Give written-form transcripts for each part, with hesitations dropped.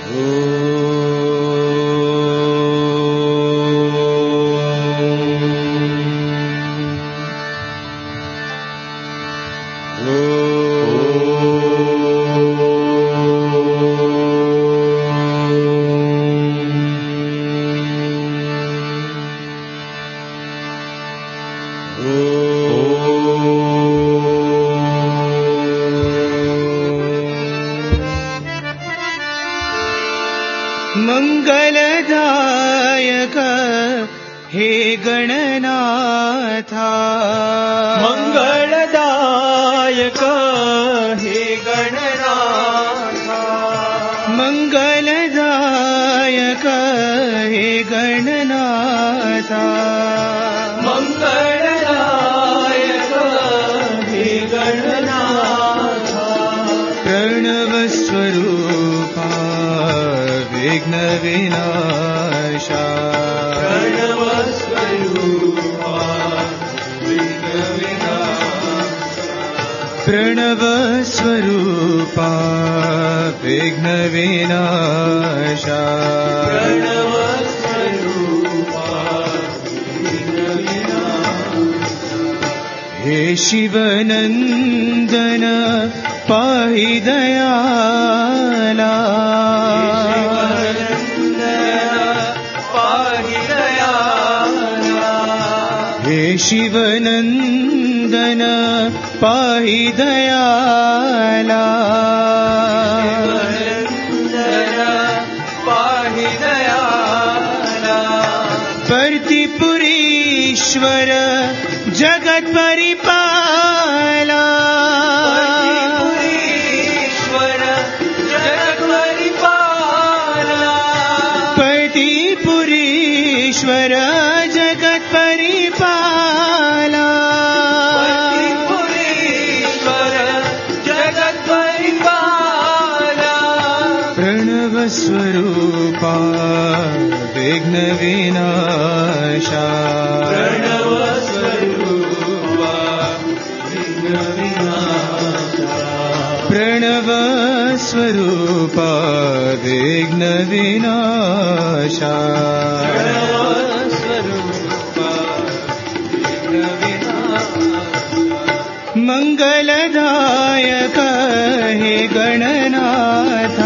मंगलदायक हे गणनाथ, मंगलदायक हे गणनाथ, मंगलदायक हे गणनाथ, मंगलदायक हे गणनाथ, प्रणव स्वरूपा विघ्न विनाशा, प्रणव स्वरूपा विघ्न विनाशा, प्रणव स्वरूपा विघ्न विनाशा, प्रणव स्वरूपा विघ्न विनाशा, हे शिवनंदन पाहि दयाला, हे शिवनंदन पाहि दयाला, पाहि दयाला, पर्तिपुरीश्वर जगत परिपाला, पर्तिपुरीश्वर जगत परिपाला, पर्तिपुरीश्वर जगत परिपाला, पर्तिपुरीश्वर जगत परिपाला, प्रणव स्वरूपा विघ्न विनाशा, प्रणव स्वरूपा विघ्न विनाशा, प्रणव स्वरूपा विघ्न विनाशा, प्रणव स्वरूपा विघ्न विनाशा, मंगलदायक हे गणनाथ,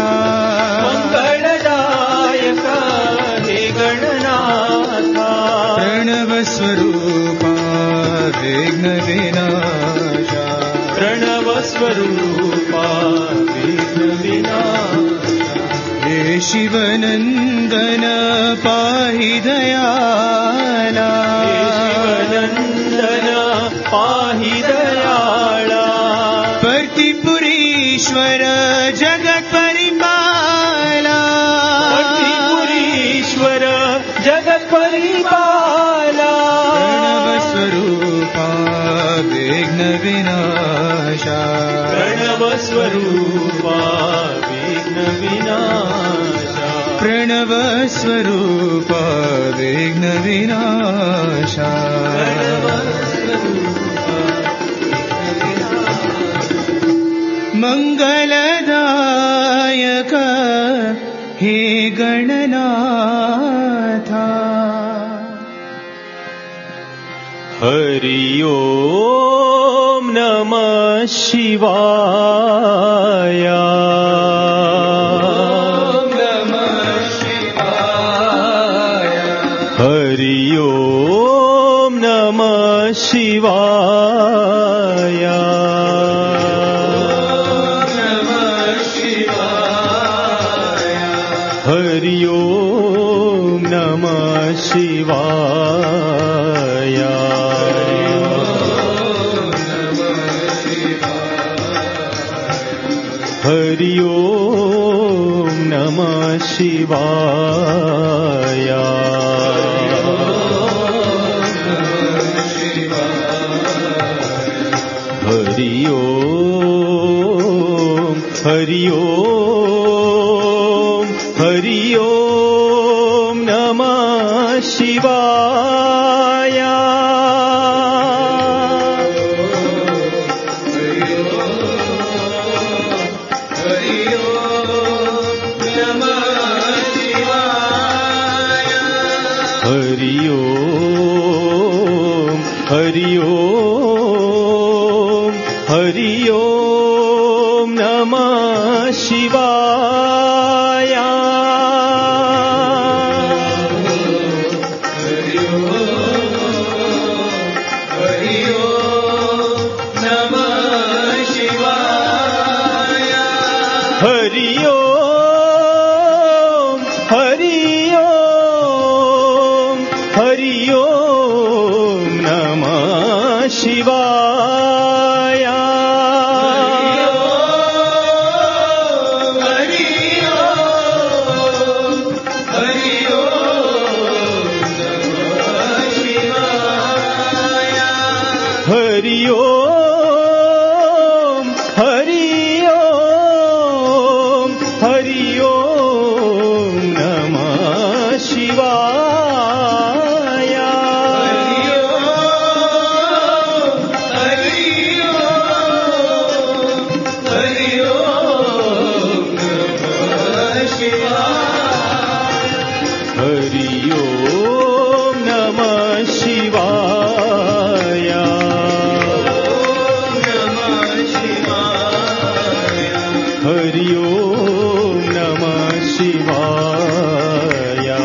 मंगलदायक हे गणनाथ, प्रणव स्वरूपा विघ्न विनाशा, प्रणव स्वरूपा विघ्न विनाशा, हे शिवनंदन पाहि दयाला, हे शिवनंदन पाहि दयाला, पर्तिपुरीश्वर जगत परिपाला, पर्तिपुरीश्वर जगत परिपाला, प्रणव स्वरूपा विघ्न विनाशा, प्रणव स्वरूपा विघ्न विनाशा, प्रणव स्वरूपा विघ्न विनाशा, प्रणव स्वरूपा विघ्न विनाशा, मंगलदायक हे गणनाथ, हरि ओम नमः शिवाय, हरि ओम नमः शिवाय, हरि ओम नमः शिवाय, हरि ओम नमः शिवाय, हरि ओम, हरि ओम, हरि ओम नमः शिवाय, हरि ओम नमः हरि ओम हरि ओम हरि ओम नमः शिवाय हरि ओम हरि ओम हरि ओम नमः शिवाय हरि ओम हरि ओम हरि ओम नमः शिवाय हरि ओम नमः शिवाय हरि ओम नमः शिवाय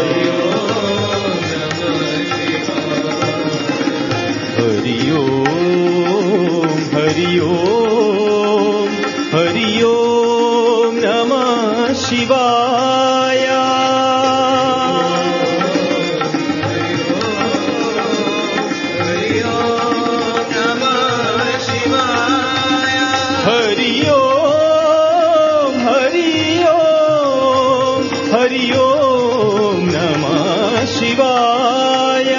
हरि ओम हरि ओम हरि ओम नमः शिवाय हरि ओम हरि ओम हरि ओम नमः शिवाय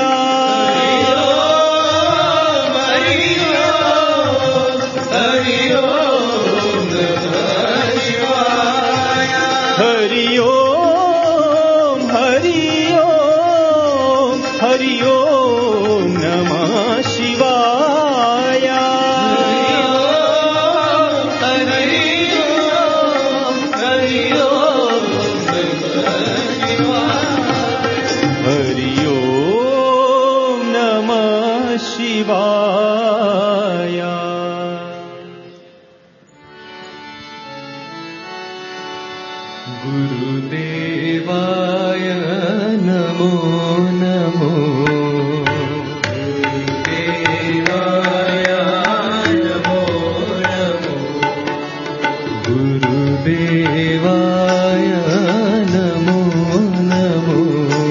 हरि ओम हरि ओम हरि ओम नमः शिवाय हरि ओम नमः शिवाय गुरुदेवाय नमो नमो गुरुदेवाय नमो नमो गुरुदेवाय नमो नमो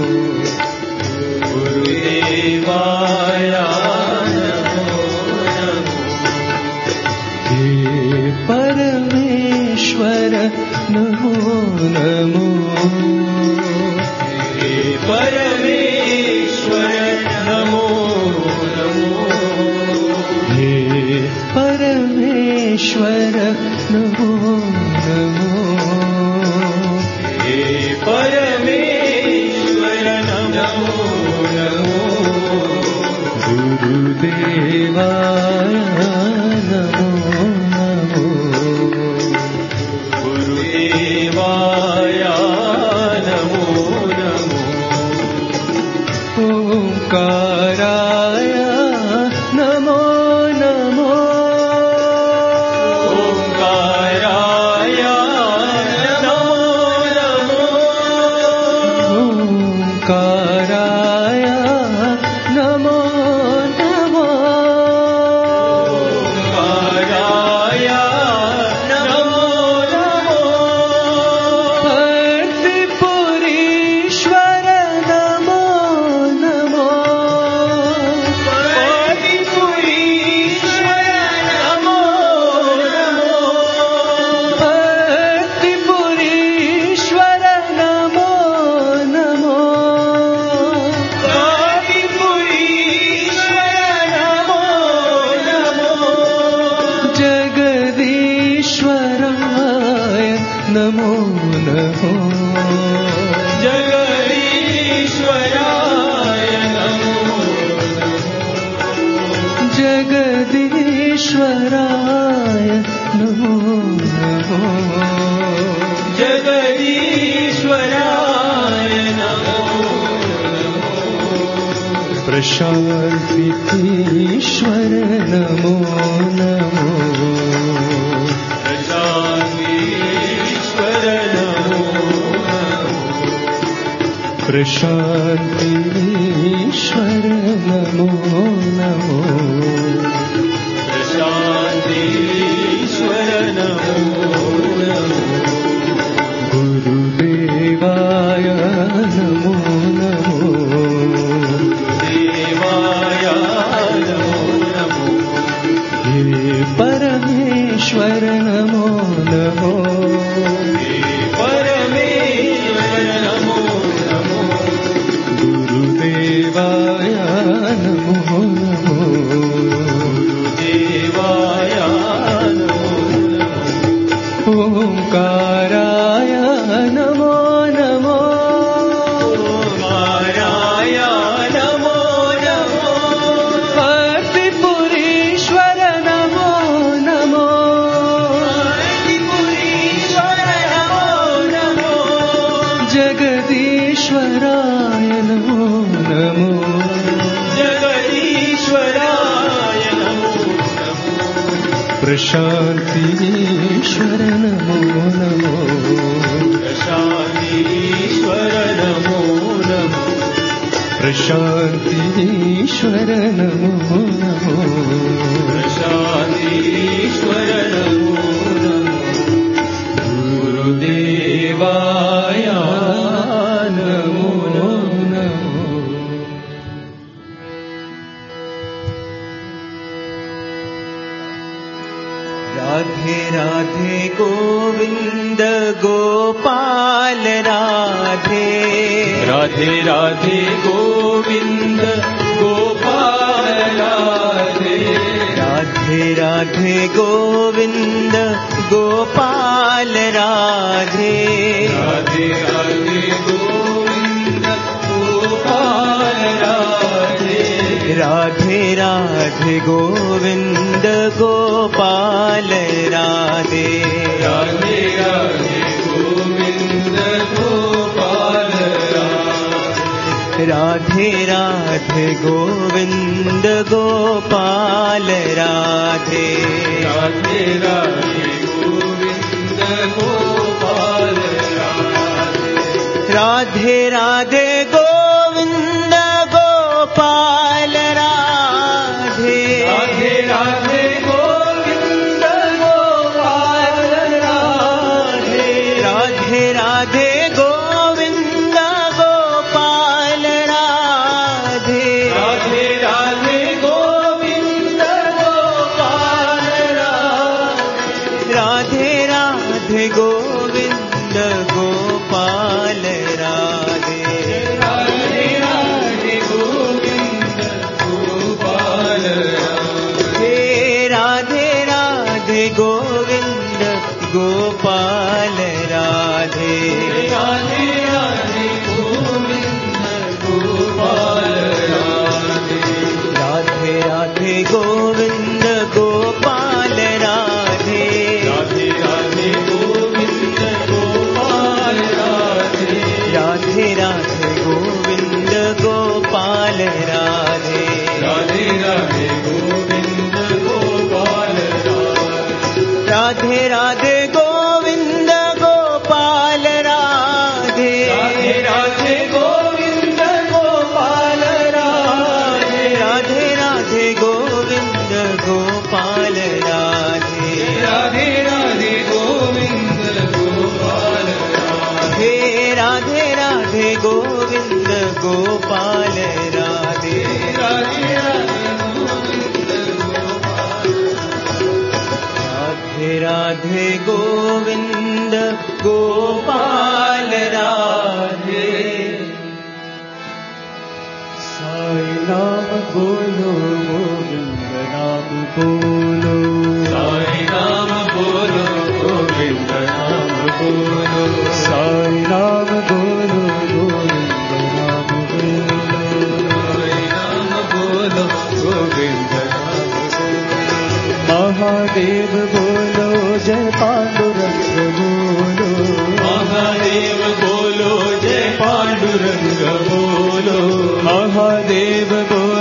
गुरुदेवाय नमो नमो हे परमेश्वर नमो नमो हे परमेश्वर नमो नमो हे परमेश्वर नमो नमो हे परमेश्वर नमो नमो गुरुदेवाय नमो नमो गुरुदेवाय नमो नमो ओंकाराय नमो नमो ओंकाराय नमो नमो ओंकाराय नमो नमो ओंकाराय नमो नमो भक्तिपुरीश्वर नमो नमो भक्तिपुरीश्वर नमो नमो भक्तिपुरीश्वर नमो नमो भक्तिपुरीश्वर नमो नमो जगदीश्वराय नमो नमो जगदीश्वराय नमो जगदीश्वराय नमो नमो जगदीश्वराय नमो प्रशान्ति ईश्वर नमो नमो प्रशान्ति ईश्वर नमो प्रशान्ति ईश्वर नमो नमो प्रशान्ति ईश्वर नमो नमो गुरुदेवाय नमो नमो देवाय नमो नमो हे परमेश्वर नमो नमो हे परमेश्वर नमो नमो गुरुदेवाय नमो नमो देवाय नमो नमो ओंकाराय नमो नमो ओंकाराय नमो नमो भक्तिपुरीश्वर नमो नमो भक्तिपुरीश्वर नमो नमो जगदीश्वराय नमो नमो जगदीश्वराय नमो नमो प्रशान्तीश्वर नमो नमो प्रशान्तीश्वर नमो नमो प्रशान्तीश्वर नमो नमो प्रशान्तीश्वर नमो नमो गुरुदेवाय नमो नमो राधे राधे गोविंद गोपाल राधे राधे राधे गोविंद गोपाल राधे राधे राधे गोविंद गोपाल राधे राधे राधे गोविंद गोपाल राधे राधे राधे गोविंद गोपाल राधे राधे राधे गोविंद गोपाल राधे राधे गोविंद गोपाल राधे राधे राधे गोविंद गोपाल राधे राधे गोविंद गोपाल राधे राधे राधे गोविंद गोपाल राधे राधे राधे गोविंद गोपाल राधे राधे राधे गोविंद गोपाल राधे राधे गोविंद गोपाल राधे राधे राधे गोविंद गोपाल राधे राधे राधे गोविंद गोपाल राधे राधे राधे गोविंद गोपाल राधे राधे राधे गोविंद गोपाल राधे राधे राधे गोविंद गोपाल राधे राधे राधे गोविंद गोपाल राधे राधे राधे गोविंद गोपाल राधे राधे गोविंद गोपाल राधे राधे राधे गोविंद गोपाल राधे राधे राधे गोविंद गोपाल राधे राधे राधे गोविंद गोपाल राधे राधे राधे गोविंद गोपाल राधे राधे राधे गोविंद गोपाल राधे साई नाम बोलो गोविंद नाम बोलो साई नाम बोलो गोविंद नाम बोलो साई नाम बोलो गोविंद नाम बोलो साई नाम बोलो गोविंद नाम बोलो महादेव बोलो जय पांडुरंग बोलो महादेव बोलो जय पांडुरंग बोलो महादेव बोलो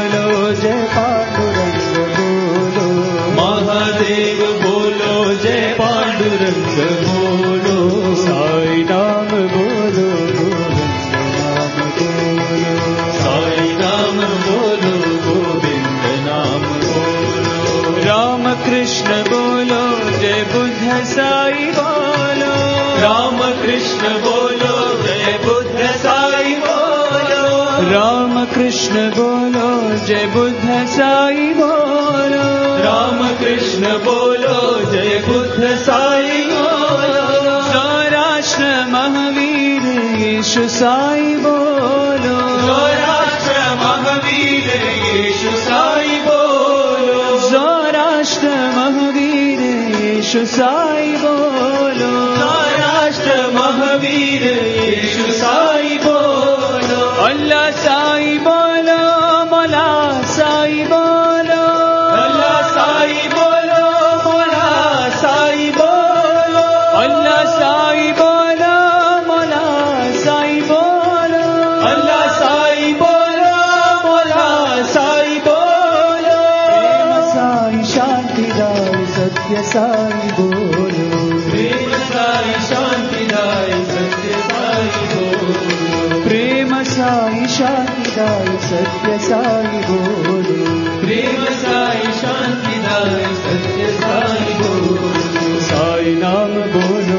साई बोलो, राम कृष्ण बोलो, जय बुद्ध साई बोलो, राम कृष्ण बोलो, जय बुद्ध साई बोलो, राम कृष्ण बोलो, जय बुद्ध साई बोलो, सौराष्ट्र महावीर यीशु साई बोलो, सौराष्ट्र महावीर यीशु साई बोलो, सौराष्ट्र महावीर यीशु साई बोलो, सौराष्ट्र महावीर यीशु साई बोलो, अल्लाह साई बोलो, मौला साई बोलो, अल्लाह साई बोलो, मौला साई बोलो, अल्लाह साई बोलो, मौला साई बोलो, अल्लाह साई बोलो, मौला साई बोलो, प्रेम साई शांतिदाय सत्य साई बोलो, प्रेम साई शांतिदाय सत्य साई बोलो, प्रेम साई शांतिदाय सत्य साई बोलो, प्रेम साई शांतिदाय सत्य साई बोलो, साई नाम बोलो,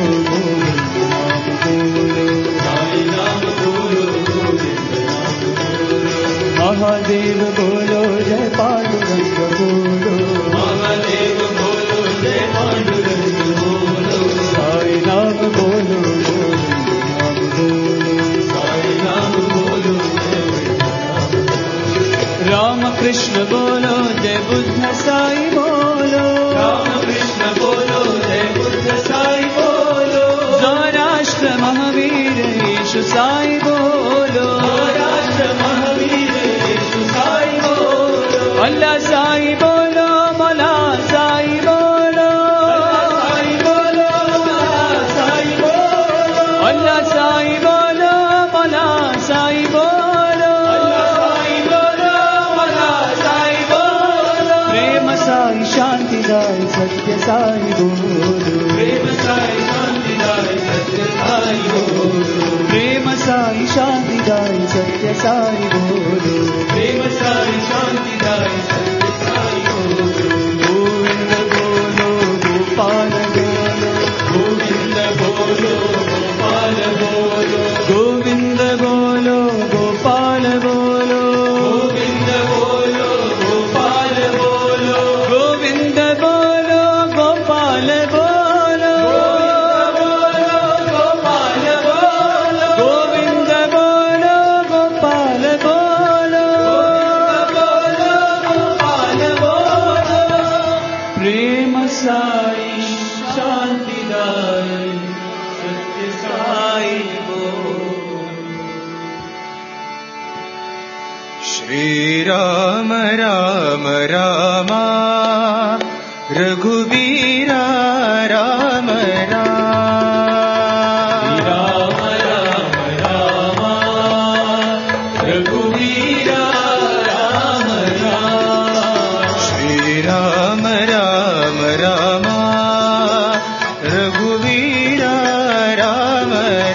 गोविंद नाम बोलो, साई नाम बोलो, गोविंद नाम बोलो, महादेव बोलो, जय पांडुरंग बोलो, महादेव बोलो, जय पांडुरंग बोलो, साई नाम बोलो, गोविंद नाम बोलो, साई नाम बोलो, गोविंद नाम बोलो, राम कृष्ण बोलो, जय बुद्ध साई बोलो, राम कृष्ण बोलो, जय बुद्ध साई बोलो, सौराष्ट्र महावीर यीशु साई बोलो, सौराष्ट्र महावीर यीशु साई बोलो, अल्लाह साई बोलो, मौला साई बोलो, साई बोलो, मौला साई बोलो, अल्लाह साई बोलो, मौला साई बोलो, साई बोलो, मौला साई बोलो, प्रेम साई शांतिदाय सत्य साई बोलो, प्रेम साई शांतिदाय सत्य साई बोलो, प्रेम साई शांतिदाय सत्य साई बोलो, प्रेम साई शांतिदाय सत्य साई बोलो, गोविंद बोलो, गोपाल बोलो, गोविंद बोलो, गोपाल बोलो, गोविंद बोलो, गोपाल बोलो, गोविंद बोलो, गोपाल बोलो, गोविंद बोलो, गोपाल बोलो, गोपाल बोलो, गोविंद बोलो, गोपाल बोलो, गोपाल बोलो, प्रेम साई शांतिदाय सत्य साई बोलो, श्री राम राम रामा रघुवीरा राम राम, राम राम रामा रघुवीरा राम राम, श्री राम राम रामा रघुवीरा राम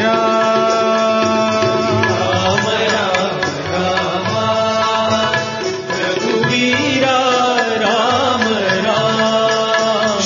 राम, राम राम रामा रघुवीरा राम राम,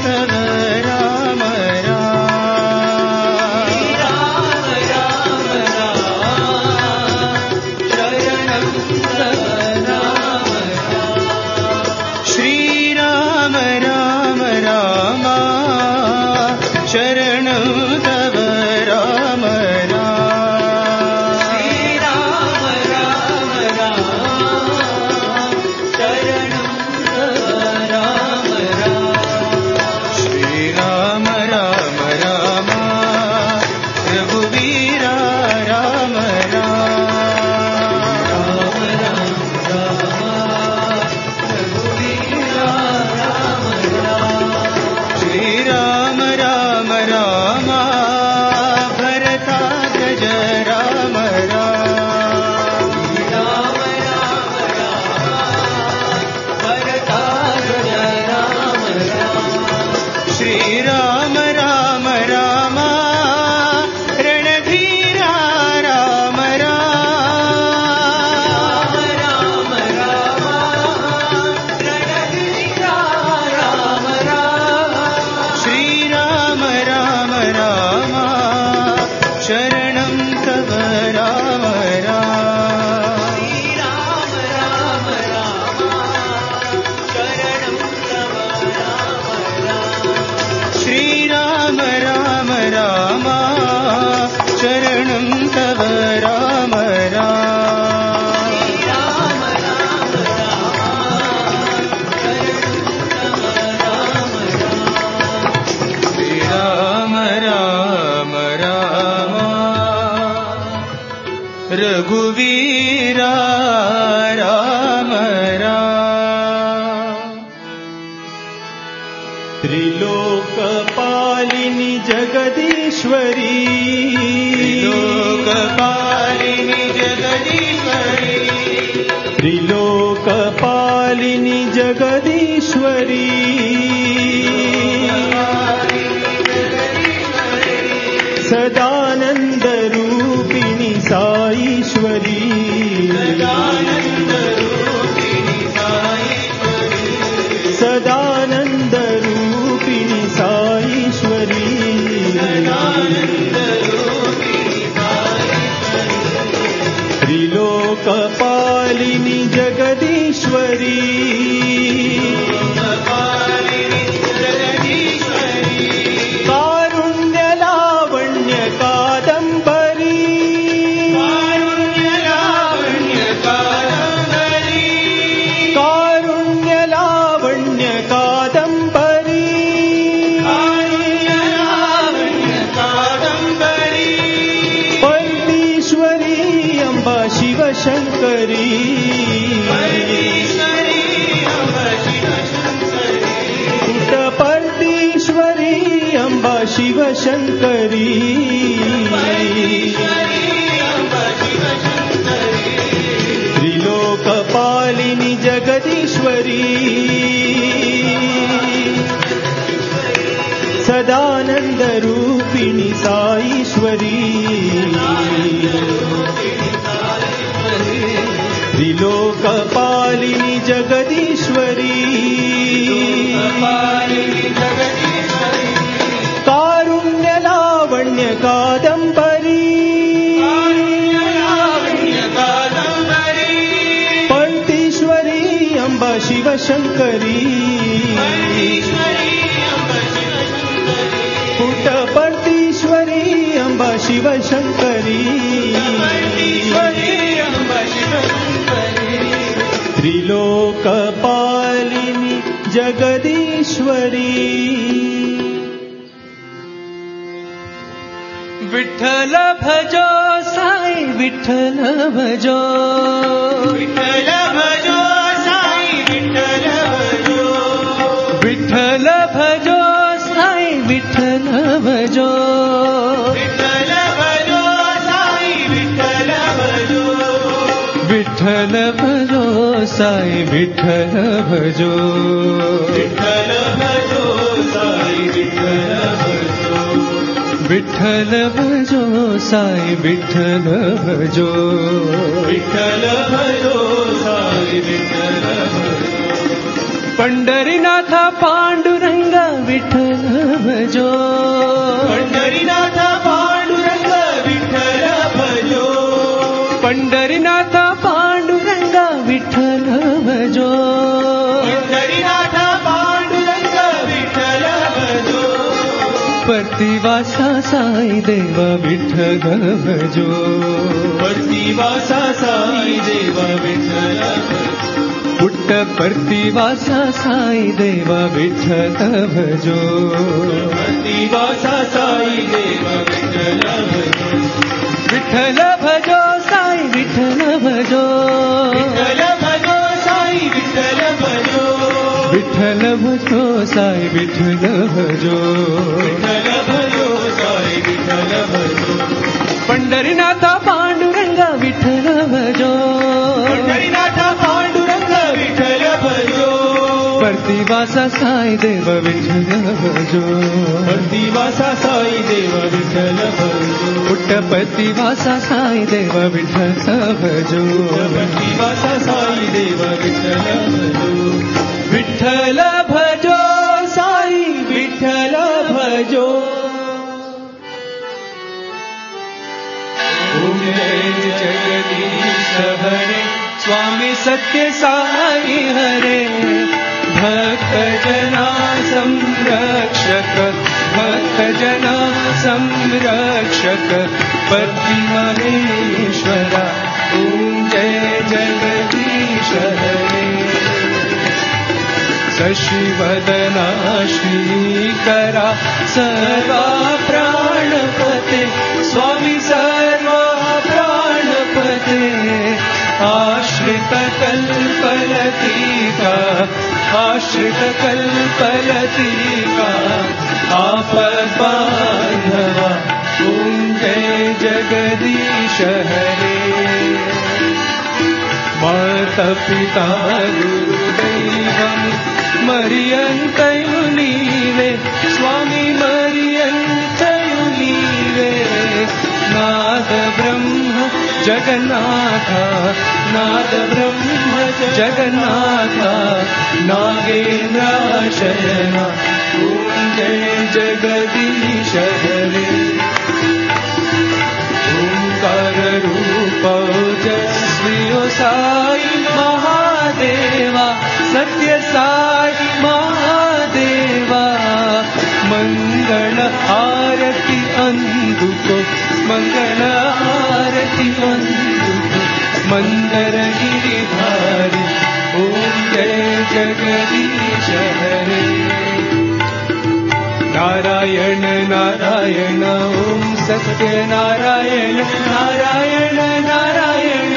तव राम राम श्रीराम राम राम शरणं तव राम राम श्रीराम राम राम रघुवीरा राम श्रीराम राम राम भरताग्रज राम श्रीराम राम राम रणधीरा राम श्रीराम राम राम शरणं तव राम श्रीराम राम राम शरणं तव राम श्रीराम राम राम रघुवीरा राम त्रिलोकपालिनी जगदीश्वरी लोकपालिनी जगदीश्वरी त्रिलोकपालिनी जगदीश्वरी सदानंद रूपिणी साईश्वरी सदानंद रूपिणी साईश्वरी त्रिलोकपालिनी जगदीश्वरी कारुण्य लावण्य कादंबरी कारुण्य लावण्य कादंबरी परमेश्वरी अम्बा शिवशंकरी पुट्टपर्तीश्वरी अम्बा शिवशंकरी त्रिलोकपालिनी जगदीश्वरी सदानंद रूपिणी साईश्वरी त्रिलोकपालिनी जगदीश्वरी कारुण्य लावण्य कादंबरी पर्तीश्वरी अम्बा शिवशंकरी पुट्टपर्तीश्वरी अम्बा शिवशंकरी त्रिलोकपालिनी जगदीश्वरी विठ्ठल भजो साई विठ्ठल भजो विठ्ठल भजो साई विठ्ठल भजो विठ्ठल भजो साई विठ्ठल भजो विठ्ठल भजो साई विठ्ठल भजो विठ्ठल भजो साई विठ्ठल भजो विठ्ठल भजो साई विठ्ठल भजो विठ्ठल भजो साई विठ्ठल भजो विठ्ठल भजो साई विठ्ठल भजो पंढरीनाथ पांडुरंग विठ्ठल भजो पंढरीनाथ पांडुरंग विठ्ठल भजो पंढरीनाथ पांडुरंग विठ्ठल भजो पंढरीनाथ पांडुरंग विठ्ठल भजो प्रतिवासा साई देव विठ्ठल भजो प्रतिवासा साई देव विठ्ठल पुट्ट प्रतिवासा साई देव विठ्ठल भजो प्रतिवासा साई देव विठ्ठल भजो विठ्ठल भजो साई विठ्ठल भजो विठ्ठल भजो साई विठ्ठल भजो विठ्ठल भजो साई विठ्ठल भजो विठ्ठल भजो साई विठ्ठल भजो पंढरीनाथ पांडुरंग विठ्ठल भजो पंढरीनाथ पांडुरंग विठ्ठल भजो प्रतिवासा साई देव विठ्ठल भजो प्रतिवासा साई देव विठ्ठल भजो पुट्ट प्रतिवासा साई देव विठ्ठल भजो प्रतिवासा साई देव विठ्ठल भजो विठ्ठल भजो साई विठ्ठल भजो ओम जय जगदीश हरे स्वामी सत्य साई हरे भक्त जना संरक्षक भक्त जना संरक्षक पतिमहेश्वरा ओम जय जगदीश हरे शशिवदना श्रीकरा सर्वा प्राणपते स्वामी सर्वा प्राणपते आश्रित कल्पलतिका आश्रित कल्पलतिका आपद्बान्धवा ओम जय जगदीश हरे माता पिता गुरुदैवं मरियन्तयु नीवे स्वामी मरियन्तयु नीवे नाद ब्रह्म जगन्नाथ नाद ब्रह्म जगन्नाथ नागेन्द्राशयना ओम जय जगदीश हरे ओंकार रूप ओजस्वी साई महादेवा सत्य साई महादेवा मंगल आरती अंधुको मंगल आरती अंधुको मंदर गिरिधारी ओम जय जगदीश हरे नारायण नारायण ओम सत्य नारायण नारायण नारायण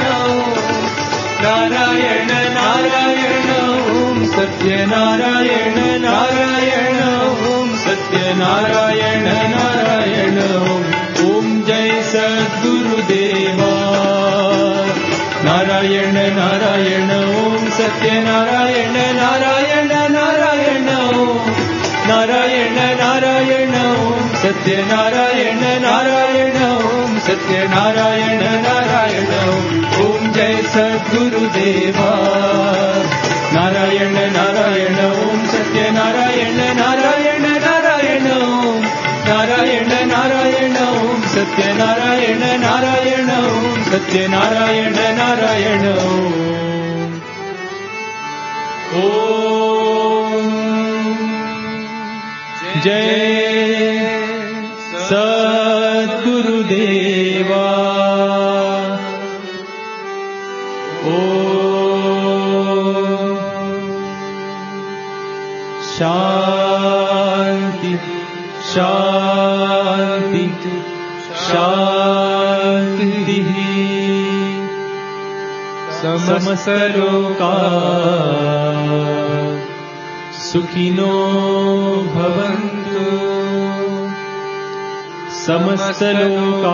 नारायण नारायण ओम सत्य नारायण नारायण ओम सत्य नारायण नारायण ओम जय सद्गुरुदेवा नारायण नारायण ओम सत्य नारायण नारायण नारायण नारायण नारायण ओम सत्य नारायण नारायण ओम सत्य नारायण नारायण ओम जय सद्गुरुदेवा नारायण नारायण ओम सत्य नारायण नारायण नारायण नारायण नारायण ओम सत्य नारायण नारायण ओम सत्य नारायण नारायण ओम जय सद्गुरुदेवा शांति शांति शांति समस्त लोका सुखिनो भवन्तु समस्त लोका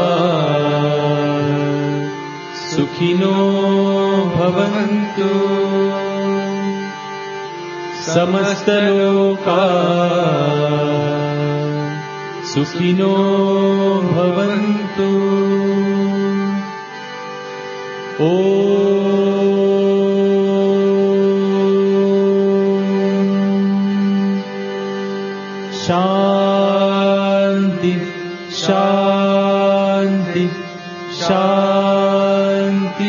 सुखिनो भवन्तु समस्त लोका सुखिनो भवन्तु शांति शांति शांति।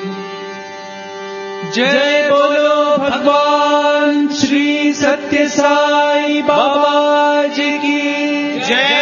जय बोलो भगवान श्री सत्य साई बाबा जी की जय।